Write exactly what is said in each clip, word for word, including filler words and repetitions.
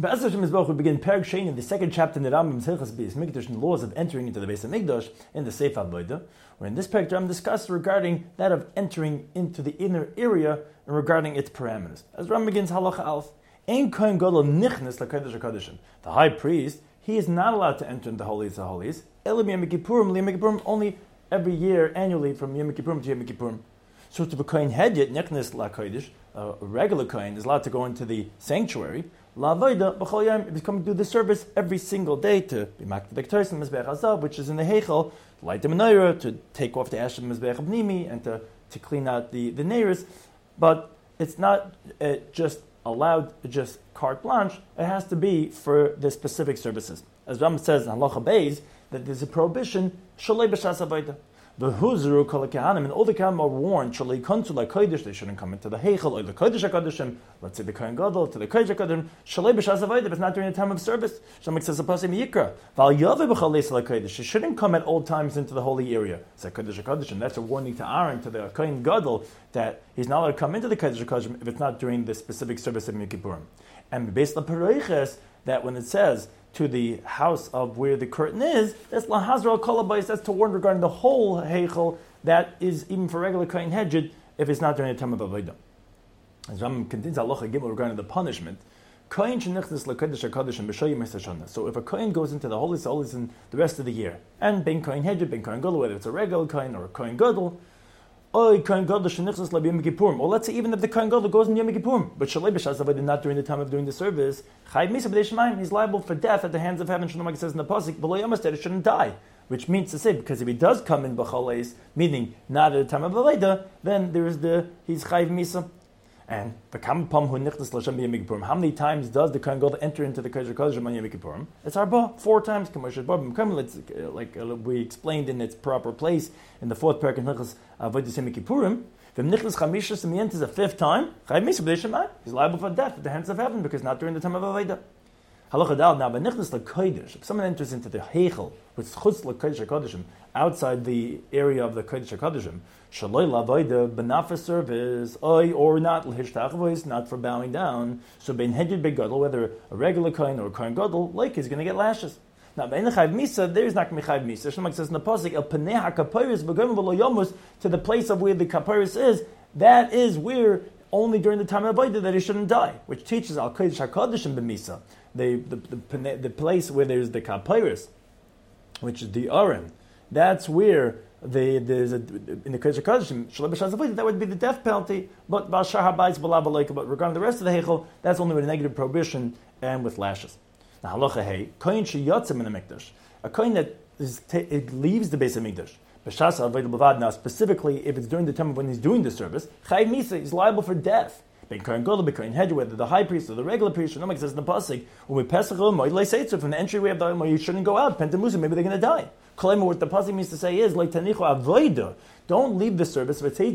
Be'ez Hashem Yisborach, we begin Perek Sheni in the second chapter in the Rambam's Hilchos Beis Mikdash and laws of entering into the Beis Hamikdash in the Seif Avodah, where in this Perek the Rambam discussed regarding that of entering into the inner area and regarding its parameters. As Rambam begins Halacha Alf, Ein Kohen Gadol Nichnas LaKodesh HaKodeshim. The high priest, he is not allowed to enter into the Holies of Holies. Elam Yom Kippurim, Yom Kippurim, only every year, annually, from Yom Kippurim to Yom Kippurim. So to be Kohen Hedyet Nichnas LaKodesh, a regular Kohen is allowed to go into the sanctuary. La'avoda b'chol yom, if he's coming to do the service every single day to be maked the Bektois and Mizbeach Hazav, which is in the Heichel, to light the menorah, to take off the ash of Mizbeach Nimi, and to, to clean out the, the neiros. But it's not uh, just allowed, just carte blanche. It has to be for the specific services. As Ram says in Halacha Beis, that there's a prohibition, shalei b'shas avoda. The Huzru Kol Kahanim, and all the Kahanim are warned, Shalei Kontu LaKodesh, they shouldn't come into the Heichel or the Kodesh HaKodeshim, let's say the Kohen Gadol, to the Kodesh HaKodeshim, Shalei B'Shas Avodah, if it's not during the time of service. Shamak says, Apasim Yikra, Val Yaveh B'Chaleis LaKodesh, you shouldn't come at all times into the holy area. It's a Kodesh HaKodeshim, that's a warning to Aaron, to the Kohen Gadol, that he's not allowed to come into the Kodesh HaKodeshim if it's not during the specific service of Yom Kippurim. And based on Pereiches, that when it says, to the house of where the curtain is, that's Lahazra Kolabayis, that's to warn regarding the whole Heichel, that is even for regular Kohen Hedjid, if it's not during the time of Avodah. As Rambam continues Halacha Gimel regarding the punishment, Kohen shenichnas LaKodesh HaKodeshim b'shoyim ha'shana. So if a Kohen goes into the Holy of Holies in the rest of the year, and being Kohen Hedjid, being Kohen Gadol, whether it's a regular Kohen or a Kohen Gadol, Oy Kohen Gadol shenichnas l'Yom Kippurim, or let's say even if the Kohen Gadol goes in Yom Kippurim, but Shalei b'Shas Avodah, not during the time of doing the service, Chayv Misa b'Dei Shemayim, he's liable for death at the hands of heaven. Shlomo says in the pasuk, B'lo Yom Aseh, he shouldn't die. Which means to say, because if he does come in b'chaleis, meaning not at the time of Avodah, then there is the he's chayv misa. And the kam pam hu nichnas l'Hashem b'Yom Kippurim. How many times does the Kohen Gadol enter into the Kodesh HaKodeshim on Yom Kippurim? It's arba, four times. Like uh, we explained in its proper place in the fourth parak in Hilchos Avodas Yom Kippurim. V'im nichnas chamishas, in the end is the fifth time. Chayv misa b'Dei Shemayim. He's liable for death at the hands of heaven because not during the time of Avodah. Halacha Dal, now, but nichnas l'Kodesh, if someone enters into the Heichel, which is chutz l'Kodesh HaKodeshim, outside the area of the Kodesh HaKodeshim, shaloi l'avodah, benafas service, oy, or not, l'hishtach voice, not for bowing down, so ben hedjid begadol, whether a regular Kohen or a Kohen Gadol, like he's going to get lashes. Now, ben chayv misa, there is not going to be chayv misa. Shlomo says in the pasuk, el panei hakapiris b'gomim v'lo yomus, to the place of where the kapiris is, that is where only during the time of Avodah that he shouldn't die, which teaches al kodesh hakodeshim b'misa, the the, the the place where there's the kapiris, which is the arim. That's where the there's a in the kodesh hakodeshim shalei b'shas avodah, that would be the death penalty. But b'ashar habayis b'la b'leika. But regarding the rest of the heichel, that's only with a negative prohibition and with lashes. Now halacha hey, kohen sheyotzim in the mikdash, a kohen that is ta- it leaves the Beis Hamikdash. B'shas avodah b'vad. Now specifically, if it's during the time of when he's doing the service, chayv misa, he's liable for death. Ben Kohen Gadol, Ben Kohen Hedjid, whether the high priest or the regular priest. Shlomo says in the pasuk, when we pass the from the entryway of the Olam, you shouldn't go out. Pentamusa, maybe they're going to die. Kolema, what the pasuk means to say is like tanichu avodah. Don't leave the service.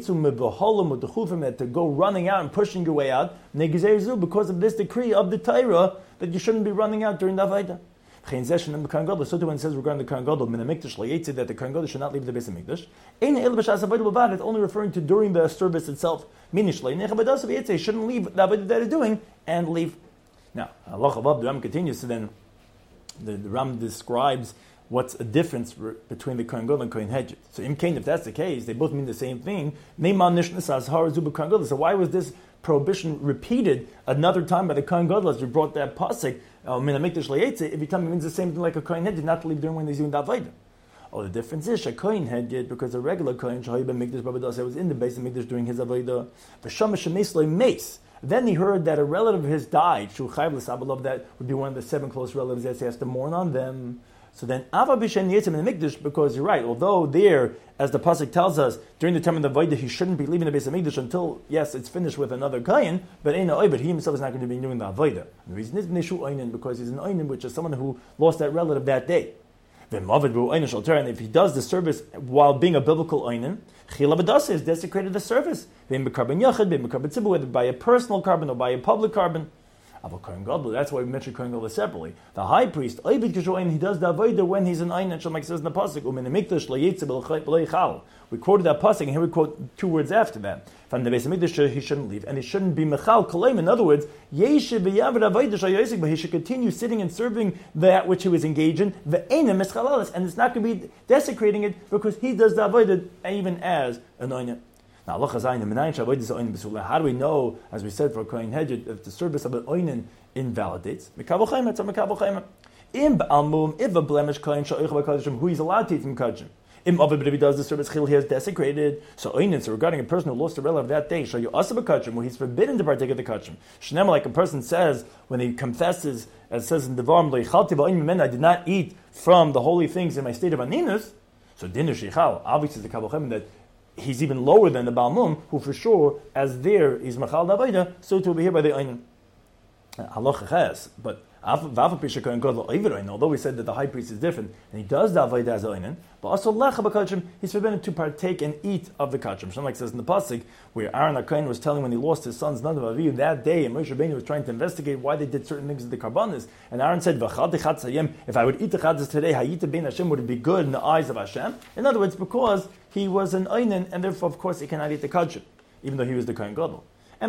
To go running out and pushing your way out. Because of this decree of the Torah that you shouldn't be running out during the avodah. So when it says regarding the Kohen Gadol, that the Kohen Gadol should not leave the Beis Hamikdash, it's only referring to during the service itself. Meaning, he shouldn't leave the avodah that he's doing and leave. Now, Allah Chabab, the Ram continues, so then the, the Ram describes what's a difference between the Kohen Gadol and Kohen Hedjid. So, if that's the case, they both mean the same thing. So why was this prohibition repeated another time by the Kohen Gadol as we brought that pasuk? If you tell me it means the same thing like a Kohen Hedjid, not to leave during when he's doing the avodah. Oh, the difference is a Kohen Hedjid, because a regular Kohen was in the Beis Hamikdash during his avodah. Then he heard that a relative of his died. That would be one of the seven close relatives that he has to mourn on them. So then, Ava B'Shem Yitzim in the Mikdash, because you're right, although there, as the pasuk tells us, during the time of the Avodah, he shouldn't be leaving the Beis Hamikdash until, yes, it's finished with another Kohen, but in a but he himself is not going to be doing the Avodah. The reason is Nishu Oinen, because he's an Oinen, which is someone who lost that relative that day. And if he does the service while being a biblical Oinen, Chila B'Dasa is desecrated the service. Whether by a personal carbon or by a public carbon. That's why we mentioned Kohen Gadol separately. The high priest, he does the avodah when he's an Einan, like it says in the pasuk. We quoted that pasuk, and here we quote two words after that. From the Beis Hamikdash, he shouldn't leave, and he shouldn't be mechal kolayim. In other words, he should continue sitting and serving that which he was engaged in, and it's not going to be desecrating it because he does the avodah even as an Einan. Now, how do we know, as we said for Kohen Hedjed, if the service of an Oinen invalidates? If a blemish Kohen who is allowed to eat from Kajim. But if he does the service, he has desecrated. So Oinen, so regarding a person who lost a relative that day, show you also a Kajim, where he's forbidden to partake of the Kajim. Shnema, like a person says, when he confesses, as it says in Devarim, I did not eat from the holy things in my state of Aninus, so Dinur Sheichal, obviously the Kabbalah that he's even lower than the Baal Mum, who for sure, as there is Machal Davaida, so to be here by the Einan. Halacha Ches, but although we said that the high priest is different, and he does the Avodah as Einan, but also Lecha B'Kachim, he's forbidden to partake and eat of the Kachim. Shem like says in the pasuk, where Aaron HaKohen was telling when he lost his sons Nadav Avihu that day, and Moshe Rabbeinu was trying to investigate why they did certain things with the Karbanis, and Aaron said, if I would eat the Chatzis today, Hayita Ben Hashem, would it be good in the eyes of Hashem? In other words, because he was an Einan, and therefore, of course, he cannot eat the Kachim, even though he was the Kohen Gadol. And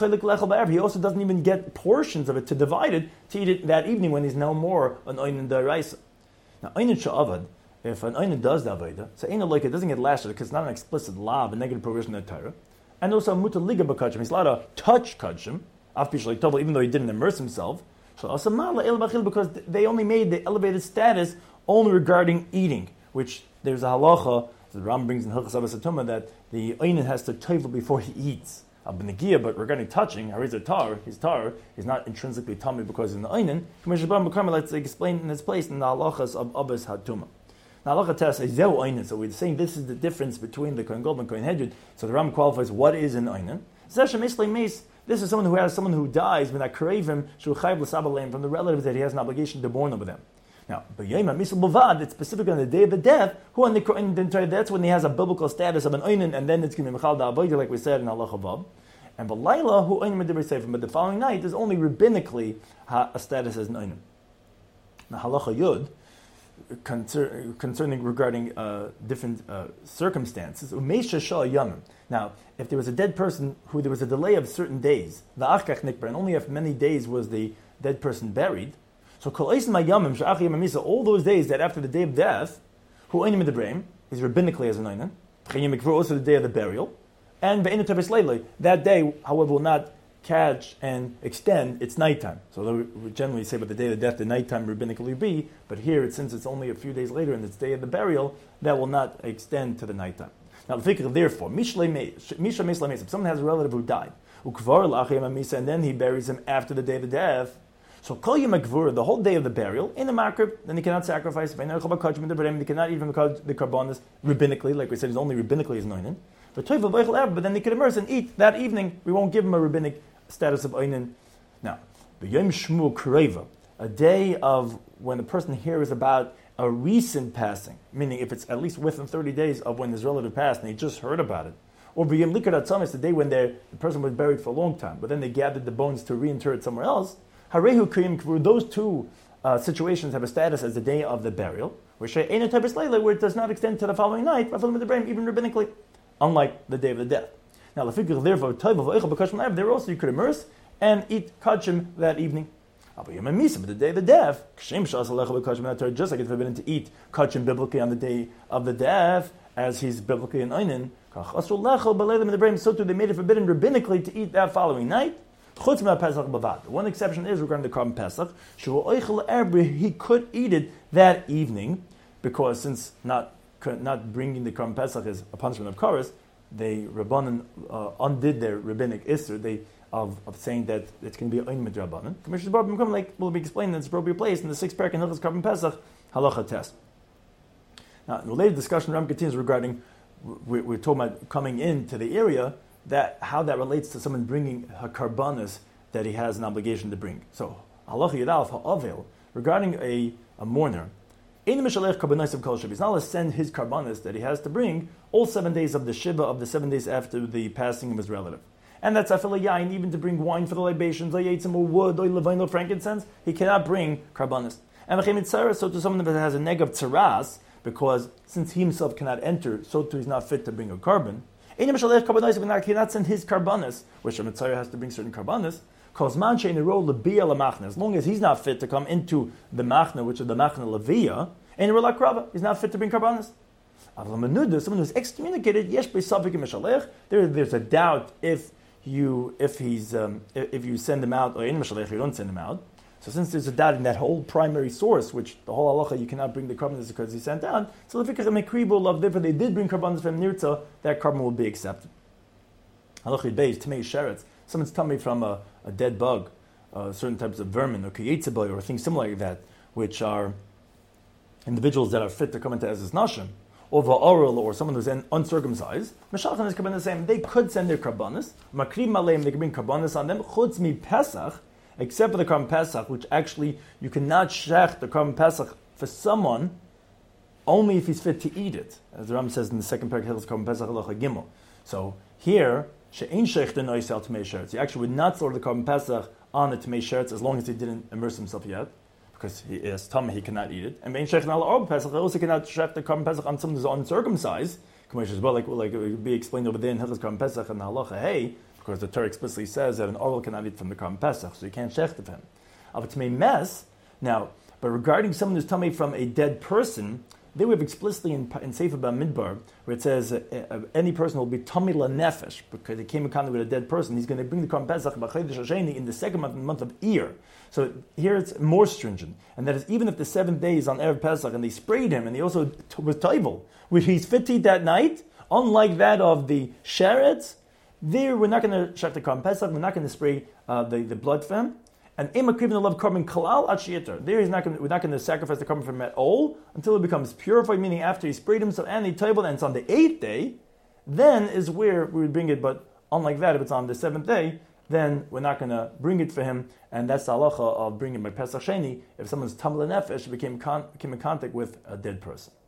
he also doesn't even get portions of it to divide it, to eat it that evening when he's no more an Einan D'Oraisa. Now, Einan Sha'avad, if an Einan does the Avodah, so Einan like it doesn't get lashed because it's not an explicit law, a negative provision in the Torah. And also, Muta Liga B'Kachim, he's allowed to touch Kachim, even though he didn't immerse himself. So also, because they only made the elevated status only regarding eating, which there's a halacha, the Ram brings in Hilchas Abbas Atuma, that the Einan has to toivel before he eats. But regarding touching, Hariz tar, his tar, is not intrinsically tummy because in the Einan. Let's explain in its place in the halachas of Abbas Hatuma. Now, halacha test is zeu Einan. So we're saying this is the difference between the Kohen Gadol and Kohen Hedjed. So the Ram qualifies what is an Einan. This is someone who has someone who dies when I crave him from the relatives that he has an obligation to mourn over them. Now, it's specifically on the day of the death, who on the that's when he has a biblical status of an Einan, and then it's going to be Mechal Da'avodah, like we said in Halacha Vav. And B'layla, who Einan Medibur Sefer, but the following night is only rabbinically a status as an Einan. Now, Halacha Yud, concern, concerning regarding uh, different uh, circumstances, Umeisha Shah Yamim. Now, if there was a dead person who there was a delay of certain days, the Achkach Nikbar, and only after many days was the dead person buried. So all those days that after the day of death, who Einim Medibreim is rabbinically as an Einan, also the day of the burial, and that day, however, will not catch and extend its nighttime. So we generally say about the day of the death, the nighttime rabbinically be, but here, since it's only a few days later and it's the day of the burial, that will not extend to the nighttime. Now, therefore, if someone has a relative who died, and then he buries him after the day of the death, so Kol Yom HaGvura, the whole day of the burial, in the makrib, then he cannot sacrifice. He cannot even the karbanis rabbinically, like we said, he's only rabbinically is Einan. But then he can immerse and eat that evening. We won't give him a rabbinic status of Einan. Now, the Yom Shmuel Kreva, a day of when the person hears about a recent passing, meaning if it's at least within thirty days of when his relative passed and he just heard about it. Or B'Yom Likar Atzam, it's the day when the person was buried for a long time, but then they gathered the bones to reinter it somewhere else. Harehu Kriyim Kvur, those two uh, situations have a status as the day of the burial, where it does not extend to the following night, even rabbinically, unlike the day of the death. Now, there also you could immerse and eat kachim that evening. But the day of the death, just like it's forbidden to eat kachim biblically on the day of the death, as he's biblically an Einan, so too they made it forbidden rabbinically to eat that following night. One exception is regarding the Karban Pesach. He could eat it that evening, because since not not bringing the Karban Pesach is a punishment of Karas, they Rabbanan uh, undid their rabbinic Isser they of, of saying that it's going to be Ein Midrabanan. Commissioner Bar B'Mkom, like will be explained in its appropriate place in the sixth parak in Hilchos Karban Pesach Halacha Test. Now, in the later discussion, Ram continues regarding we're, we're talking about coming into the area. That how that relates to someone bringing a karbanis that he has an obligation to bring. So, halacha yadalef ha'avil, regarding a, a mourner, he's not allowed to send his karbanis that he has to bring all seven days of the shiva of the seven days after the passing of his relative. And that's afil yain, even to bring wine for the libations, or yitzim, or wood, or levain, or frankincense, he cannot bring karbanis. And v'chein tzaras, so to someone that has a neg of tzaras, because since he himself cannot enter, so too he's not fit to bring a carbon. He cannot send his karbanis, which a mitzvah has to bring certain karbanis. As long as he's not fit to come into the machna, which is the machna levia, he's not fit to bring karbanis. Someone who's excommunicated, there, there's a doubt if you if he's um, if you send him out or in you don't send him out. So since there's a doubt in that whole primary source, which the whole halacha you cannot bring the karbanis because he sent out, so if they did bring karbanis from nirtza, that carbon will be accepted. Halacha beis tamei sheretz. Someone's tummy from a, a dead bug, uh, certain types of vermin or kiyetzaboy or things similar like that, which are individuals that are fit to come into Ezes Nashim, or va'oral, or someone who's uncircumcised. Meshalchan is the same. They could send their karbanis. Makrim aleim, they can bring karbanis on them. Chutz mi pesach, except for the Karban Pesach, which actually you cannot shech the Karban Pesach for someone only if he's fit to eat it, as the Ram says in the second parak of Karban Pesach halacha gimel. So here, she'ein sheich the noisel tamei sheretz. You actually would not slaughter the Karban Pesach on the tamei sheretz as long as he didn't immerse himself yet, because he is tummy, he cannot eat it. And bein sheich al arba Pesach, also cannot shech the Karban Pesach on someone who's uncircumcised. As well, like like it would be explained over there in Hilchos Karban Pesach and the halacha hey. Because the Torah explicitly says that an oral cannot eat from the Karban Pesach, so you can't shecht of him. But it's mess now. But regarding someone who's tummy from a dead person, they we have explicitly in, in Sefer Bamidbar where it says uh, uh, any person will be tummy la nefesh because he came in contact with a dead person. He's going to bring the Karban Pesach b'chodesh Hasheni in the second month, the month of Iyar. So here it's more stringent, and that is even if the seventh day is on Erev Pesach and they sprayed him and he also t- was toivel, which he's fit to eat that night, unlike that of the sheretz. There, we're not going to shech the Karban Pesach. We're not going to spray uh, the, the blood for him. And emakrivin love carbon kalal achiyater. There, he's not going. We're not going to sacrifice the carbon from at all until it becomes purified. Meaning, after he sprayed himself and he table, and it's on the eighth day, then is where we would bring it. But unlike that, if it's on the seventh day, then we're not going to bring it for him. And that's the halacha of bringing by Pesach Sheni. If someone's tamla nefesh became con- came in contact with a dead person.